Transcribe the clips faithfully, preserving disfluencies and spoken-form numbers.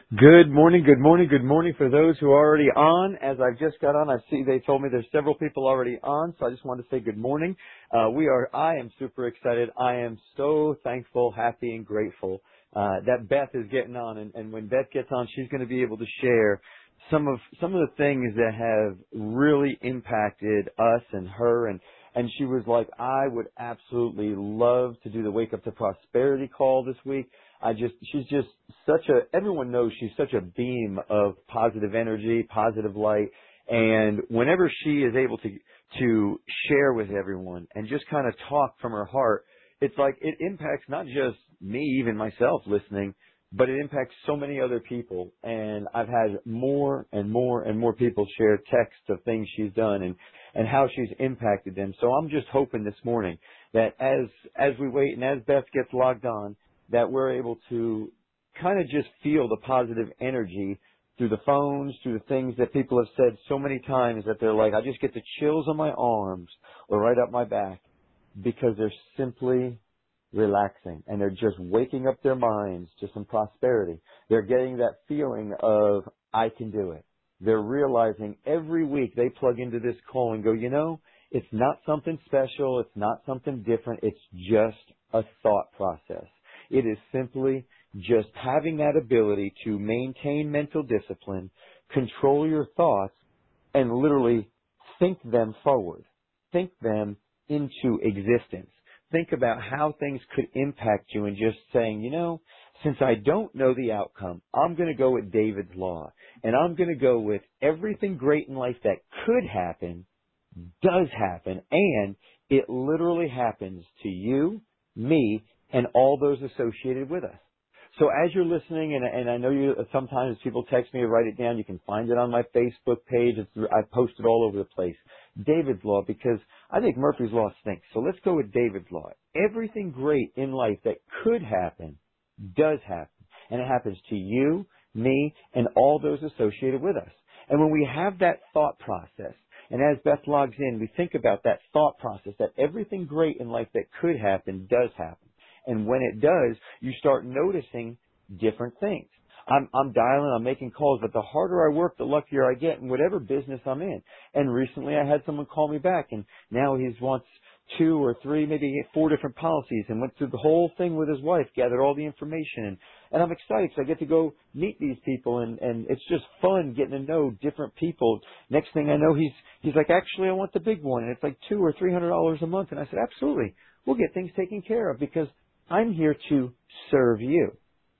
Good morning, good morning, good morning for those who are already on. As I've just got on, I see they told me there's several people already on, so I just want to say good morning. Uh, we are, I am super excited. I am so thankful, happy, and grateful uh, that Beth is getting on. And, and when Beth gets on, she's going to be able to share some of some of the things that have really impacted us and her. And and she was like, I would absolutely love to do the Wake Up to Prosperity call this week. I just, she's just such a, everyone knows she's such a beam of positive energy, positive light. And whenever she is able to, to share with everyone and just kind of talk from her heart, it's like it impacts not just me, even myself listening, but it impacts so many other people. And I've had more and more and more people share texts of things she's done and, and how she's impacted them. So I'm just hoping this morning that as, as we wait and as Beth gets logged on, that we're able to kind of just feel the positive energy through the phones, through the things that people have said so many times that they're like, I just get the chills on my arms or right up my back because they're simply relaxing and they're just waking up their minds to some prosperity. They're getting that feeling of, I can do it. They're realizing every week they plug into this call and go, you know, it's not something special. It's not something different. It's just a thought process. It is simply just having that ability to maintain mental discipline, control your thoughts, and literally think them forward. Think them into existence. Think about how things could impact you and just saying, you know, since I don't know the outcome, I'm going to go with David's Law. And I'm going to go with everything great in life that could happen, does happen, and it literally happens to you, me, and all those associated with us. So as you're listening, and, and I know you, sometimes people text me or write it down, you can find it on my Facebook page. It's, I post it all over the place. David's Law, because I think Murphy's Law stinks. So let's go with David's Law. Everything great in life that could happen does happen. And it happens to you, me, and all those associated with us. And when we have that thought process, and as Beth logs in, we think about that thought process, that everything great in life that could happen does happen. And when it does, you start noticing different things. I'm, I'm dialing, I'm making calls, but the harder I work, the luckier I get in whatever business I'm in. And recently I had someone call me back, and now he wants two or three, maybe four different policies, and went through the whole thing with his wife, gathered all the information. And, and I'm excited because I get to go meet these people, and, and it's just fun getting to know different people. Next thing I know, he's he's like, actually, I want the big one, and it's like two or three hundred dollars a month. And I said, absolutely, we'll get things taken care of because I'm here to serve you.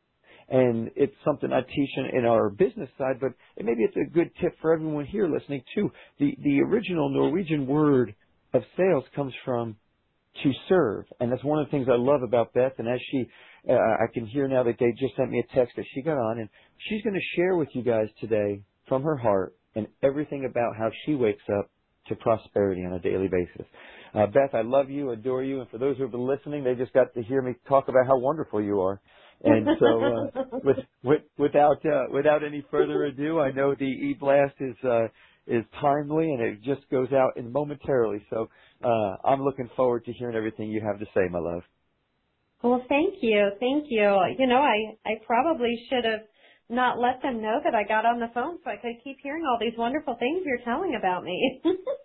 And it's something I teach in, in our business side, but maybe it's a good tip for everyone here listening too. The, the original Norwegian word of sales comes from to serve. And that's one of the things I love about Beth. And as she, uh, I can hear now that they just sent me a text that she got on, and she's going to share with you guys today from her heart and everything about how she wakes up to prosperity on a daily basis. Uh, Beth, I love you, adore you, and for those who have been listening, they just got to hear me talk about how wonderful you are. And so, uh, with, with, without uh, without any further ado, I know the e-blast is uh, is timely and it just goes out in momentarily. So, uh, I'm looking forward to hearing everything you have to say, my love. Well, thank you, thank you. You know, I I probably should have not let them know that I got on the phone so I could keep hearing all these wonderful things you're telling about me.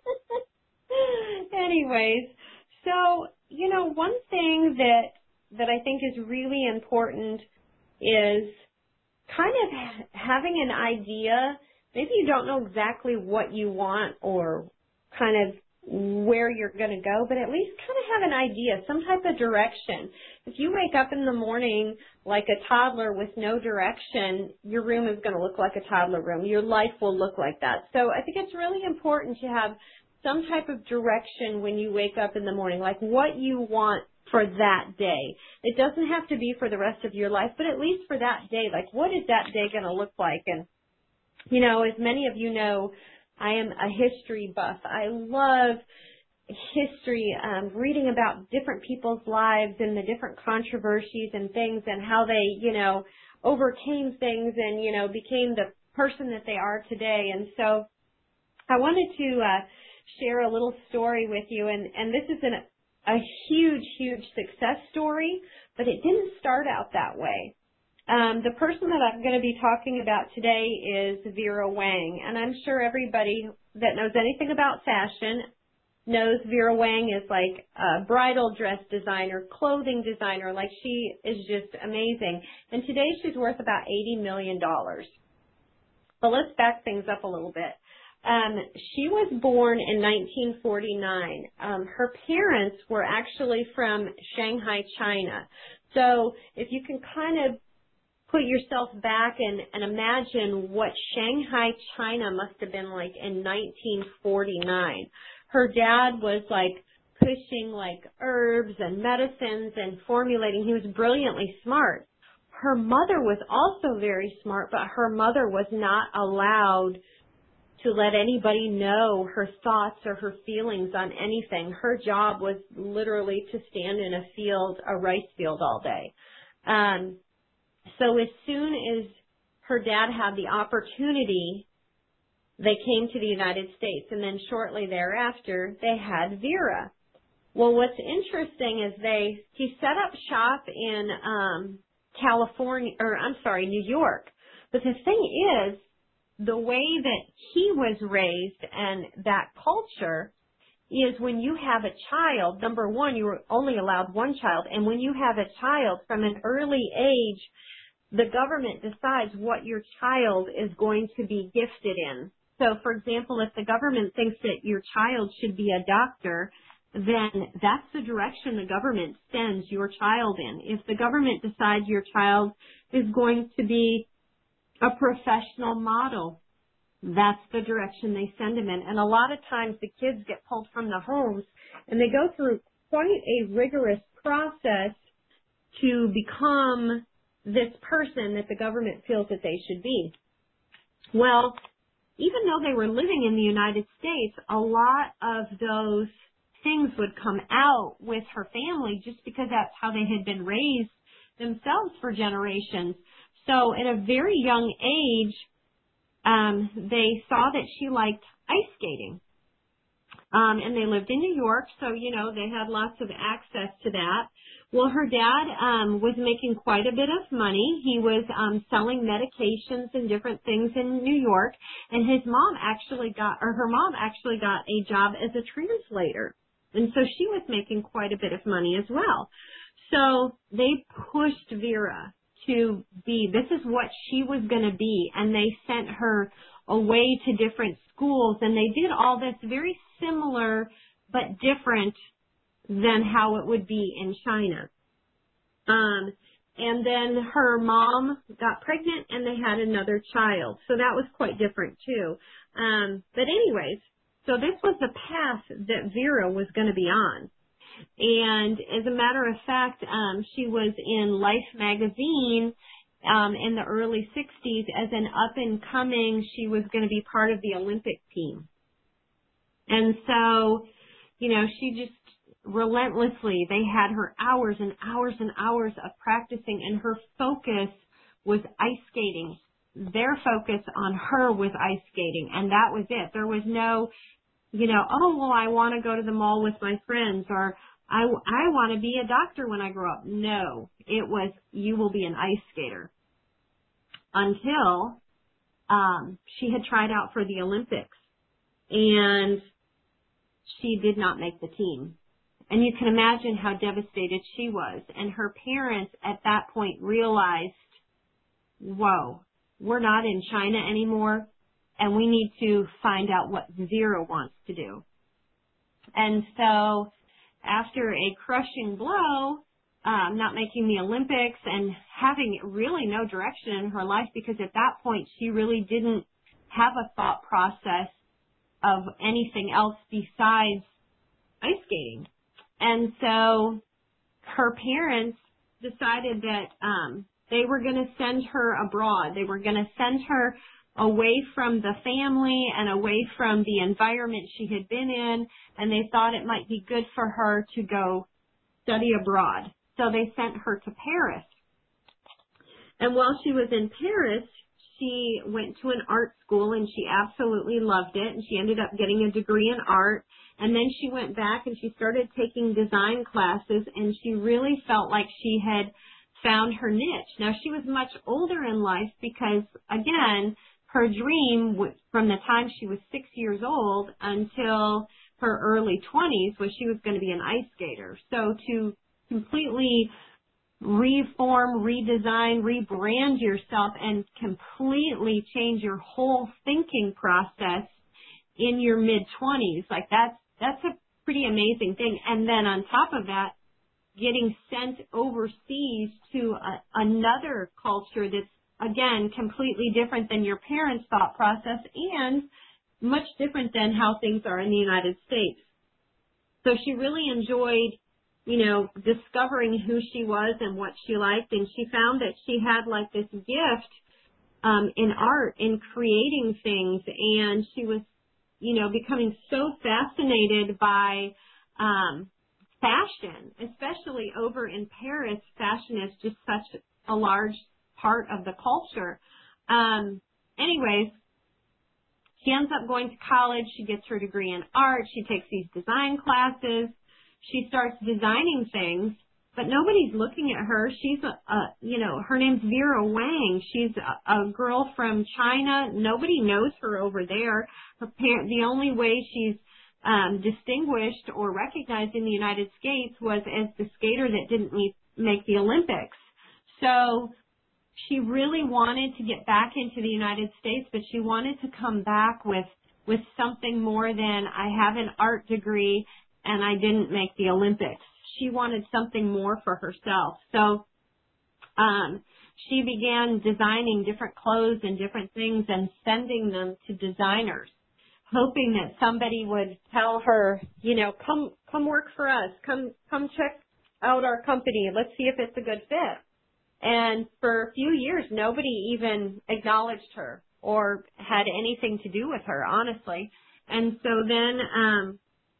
Anyways, so, you know, one thing that that I think is really important is kind of having an idea. Maybe you don't know exactly what you want or kind of where you're going to go, but at least kind of have an idea, some type of direction. If you wake up in the morning like a toddler with no direction, your room is going to look like a toddler room. Your life will look like that. So I think it's really important to have some type of direction when you wake up in the morning, like what you want for that day. It doesn't have to be for the rest of your life, but at least for that day, like what is that day going to look like? And, you know, as many of you know, I am a history buff. I love history, um, reading about different people's lives and the different controversies and things and how they, you know, overcame things and, you know, became the person that they are today. And so I wanted to uh, share a little story with you, and, and this is an, a huge, huge success story, but it didn't start out that way. Um, the person that I'm going to be talking about today is Vera Wang, and I'm sure everybody that knows anything about fashion knows Vera Wang is like a bridal dress designer, clothing designer. Like, she is just amazing. And today she's worth about eighty million dollars. But let's back things up a little bit. Um, she was born in nineteen forty-nine. Um, her parents were actually from Shanghai, China. So if you can kind of put yourself back and, and imagine what Shanghai, China must have been like in nineteen forty-nine. Her dad was like pushing like herbs and medicines and formulating. He was brilliantly smart. Her mother was also very smart, but her mother was not allowed to let anybody know her thoughts or her feelings on anything. Her job was literally to stand in a field, a rice field all day. Um, so as soon as her dad had the opportunity, they came to the United States, and then shortly thereafter, they had Vera. Well, what's interesting is they he set up shop in um, California, or I'm sorry, New York. But the thing is, the way that he was raised and that culture is when you have a child, number one, you were only allowed one child, and when you have a child from an early age, the government decides what your child is going to be gifted in. So, for example, if the government thinks that your child should be a doctor, then that's the direction the government sends your child in. If the government decides your child is going to be a professional model, that's the direction they send them in. And a lot of times the kids get pulled from the homes, and they go through quite a rigorous process to become this person that the government feels that they should be. Well, even though they were living in the United States, a lot of those things would come out with her family just because that's how they had been raised themselves for generations. So at a very young age, um, they saw that she liked ice skating. Um, and they lived in New York, so, you know, they had lots of access to that. Well, her dad um, was making quite a bit of money. He was um, selling medications and different things in New York, and his mom actually got, or her mom actually got a job as a translator. And so she was making quite a bit of money as well. So they pushed Vera to be, this is what she was going to be, and they sent her away to different schools, and they did all this very similar but different than how it would be in China. Um, and then her mom got pregnant, and they had another child, so that was quite different too. Um, but anyways, so this was the path that Vera was going to be on. And as a matter of fact, um, she was in Life magazine um, in the early sixties as an up-and-coming. She was going to be part of the Olympic team. And so, you know, she just relentlessly, they had her hours and hours and hours of practicing, and her focus was ice skating. Their focus on her was ice skating, and that was it. There was no, you know, oh, well, I want to go to the mall with my friends, or I, I want to be a doctor when I grow up. No, it was, you will be an ice skater. Until um, she had tried out for the Olympics, and she did not make the team. And you can imagine how devastated she was. And her parents at that point realized, whoa, we're not in China anymore, and we need to find out what Vera wants to do. And so after a crushing blow, um, not making the Olympics and having really no direction in her life, because at that point she really didn't have a thought process of anything else besides ice skating. And so her parents decided that um, they were going to send her abroad. They were going to send her away from the family and away from the environment she had been in, and they thought it might be good for her to go study abroad. So they sent her to Paris. And while she was in Paris, she went to an art school, and she absolutely loved it, and she ended up getting a degree in art. And then she went back and she started taking design classes, and she really felt like she had found her niche. Now, she was much older in life because, again, her dream was, from the time she was six years old until her early twenties, was she was going to be an ice skater. So to completely reform, redesign, rebrand yourself and completely change your whole thinking process in your mid-twenties, like that's, that's a pretty amazing thing. And then on top of that, getting sent overseas to a, another culture that's, again, completely different than your parents' thought process and much different than how things are in the United States. So she really enjoyed, you know, discovering who she was and what she liked, and she found that she had like this gift um, in art, in creating things, and she was, you know, becoming so fascinated by um, fashion, especially over in Paris. Fashion is just such a large part of the culture. Um, anyways, she ends up going to college. She gets her degree in art. She takes these design classes. She starts designing things, but nobody's looking at her. She's a, a you know, her name's Vera Wang. She's a, a girl from China. Nobody knows her over there. Her parent, the only way she's um, distinguished or recognized in the United States was as the skater that didn't meet, make the Olympics. So she really wanted to get back into the United States, but she wanted to come back with with something more than I have an art degree and I didn't make the Olympics. She wanted something more for herself. So um, she began designing different clothes and different things and sending them to designers, hoping that somebody would tell her, you know, come come work for us, come come check out our company, let's see if it's a good fit. And for a few years, nobody even acknowledged her or had anything to do with her, honestly. And so then um,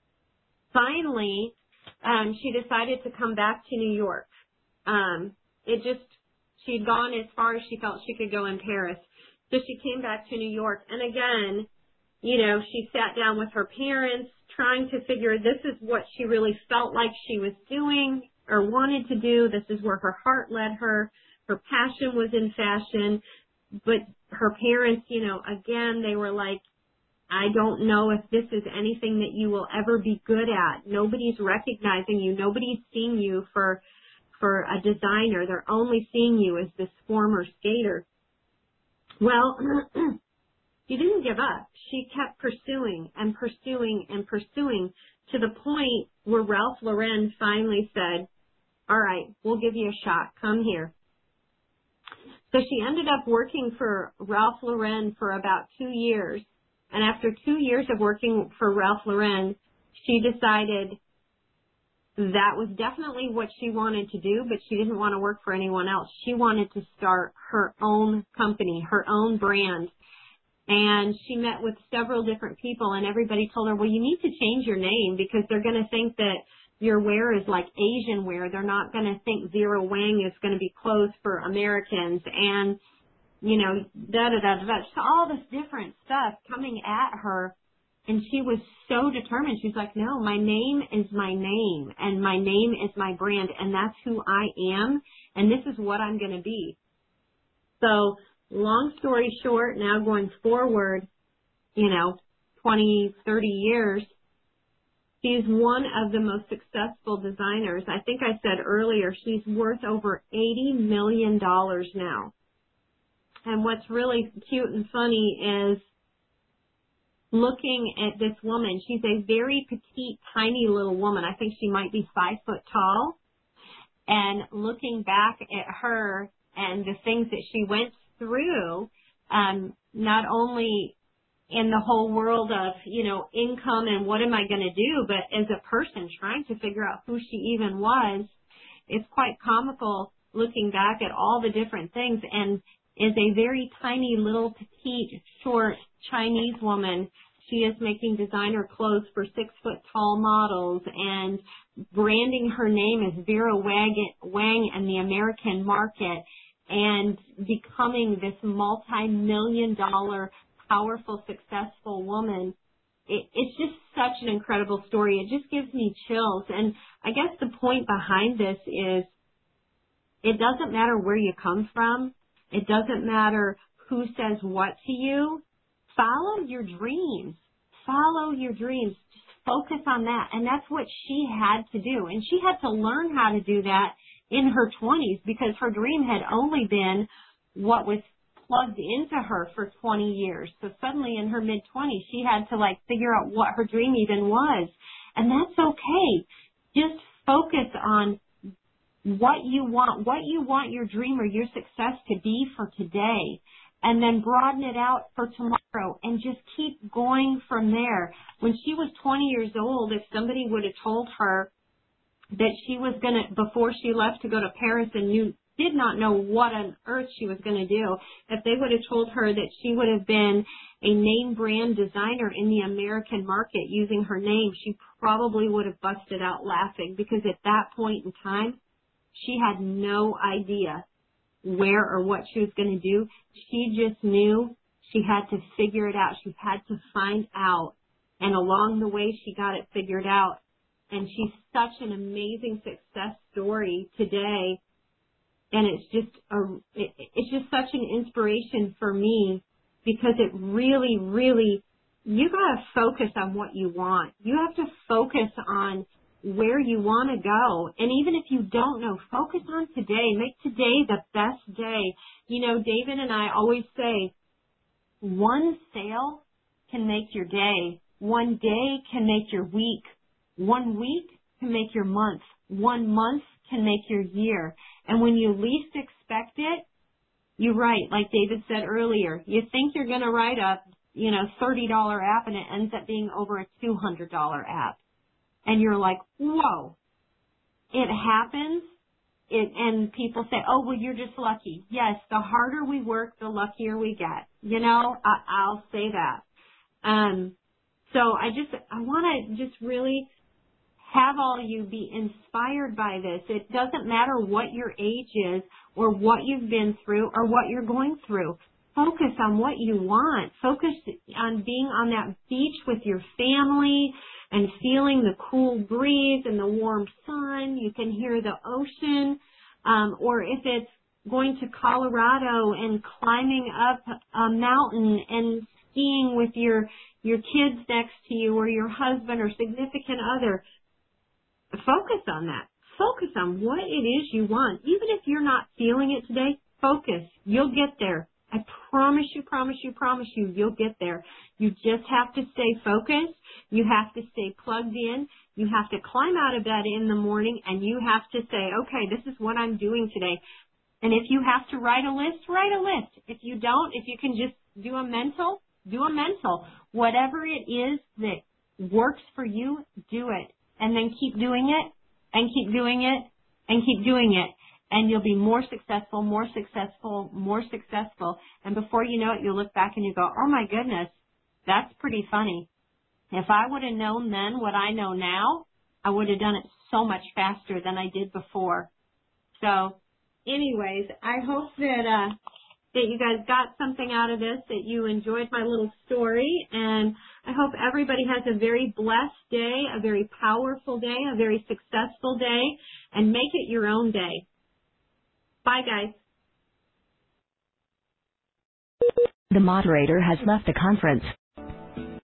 finally, um, she decided to come back to New York. Um, it just, she'd gone as far as she felt she could go in Paris. So she came back to New York. And again, you know, she sat down with her parents trying to figure this is what she really felt like she was doing or wanted to do. This is where her heart led her. Her passion was in fashion. But her parents, you know, again, they were like, I don't know if this is anything that you will ever be good at. Nobody's recognizing you. Nobody's seeing you for for a designer. They're only seeing you as this former skater. Well, she didn't give up. She kept pursuing and pursuing and pursuing to the point where Ralph Lauren finally said, all right, we'll give you a shot. Come here. So she ended up working for Ralph Lauren for about two years. And after two years of working for Ralph Lauren, she decided that was definitely what she wanted to do, but she didn't want to work for anyone else. She wanted to start her own company, her own brand. And she met with several different people, and everybody told her, well, you need to change your name because they're going to think that your wear is like Asian wear. They're not going to think Vera Wang is going to be clothes for Americans. And you know, da da da da da. So all this different stuff coming at her, and she was so determined. She's like, no, my name is my name, and my name is my brand, and that's who I am, and this is what I'm going to be. So long story short, now going forward, you know, twenty, thirty years, she's one of the most successful designers. I think I said earlier, she's worth over eighty million dollars now. And what's really cute and funny is looking at this woman. She's a very petite, tiny little woman. I think she might be five foot tall. And looking back at her and the things that she went through, um, not only in the whole world of, you know, income and what am I going to do, but as a person trying to figure out who she even was, it's quite comical looking back at all the different things. And is a very tiny little petite, short Chinese woman. She is making designer clothes for six foot tall models and branding her name as Vera Wang in the American market and becoming this multi-million dollar, powerful, successful woman. It, it's just such an incredible story. It just gives me chills. And I guess the point behind this is It doesn't matter where you come from. It doesn't matter who says what to you. Follow your dreams. Follow your dreams. Just focus on that. And that's what she had to do. And she had to learn how to do that in her twenties because her dream had only been what was plugged into her for twenty years. So suddenly in her mid-twenties, she had to like figure out what her dream even was. And that's okay. Just focus on what you want, what you want your dream or your success to be for today, and then broaden it out for tomorrow and just keep going from there. When she was twenty years old, if somebody would have told her that she was going to, before she left to go to Paris and knew, did not know what on earth she was going to do, if they would have told her that she would have been a name brand designer in the American market using her name, she probably would have busted out laughing because at that point in time, she had no idea where or what she was going to do. She just knew she had to figure it out. She had to find out. And along the way, she got it figured out. And she's such an amazing success story today. And it's just a, it, it's just such an inspiration for me because it really, really, you got to focus on what you want. You have to focus on where you want to go. And even if you don't know, focus on today. Make today the best day. You know, David and I always say, one sale can make your day. One day can make your week. One week can make your month. One month can make your year. And when you least expect it, you write, like David said earlier, you think you're going to write a, you know, thirty dollar app and it ends up being over a two hundred dollar app. And you're like, whoa, it happens. It, and people say, oh, well, you're just lucky. Yes, the harder we work, the luckier we get. You know, I, I'll say that. Um, so I just, I want to just really have all of you be inspired by this. It doesn't matter what your age is or what you've been through or what you're going through. Focus on what you want. Focus on being on that beach with your family and feeling the cool breeze and the warm sun. You can hear the ocean. Um, or if it's going to Colorado and climbing up a mountain and skiing with your, your kids next to you or your husband or significant other, focus on that. Focus on what it is you want. Even if you're not feeling it today, focus. You'll get there. I promise you, promise you, promise you, you'll get there. You just have to stay focused. You have to stay plugged in. You have to climb out of bed in the morning and you have to say, okay, this is what I'm doing today. And if you have to write a list, write a list. If you don't, if you can just do a mental, do a mental. Whatever it is that works for you, do it. And then keep doing it and keep doing it and keep doing it. And you'll be more successful, more successful, more successful. And before you know it, you'll look back and you go, oh my goodness, that's pretty funny. If I would have known then what I know now, I would have done it so much faster than I did before. So anyways, I hope that, uh, that you guys got something out of this, that you enjoyed my little story, and I hope everybody has a very blessed day, a very powerful day, a very successful day, and make it your own day. Bye, guys. The moderator has left the conference.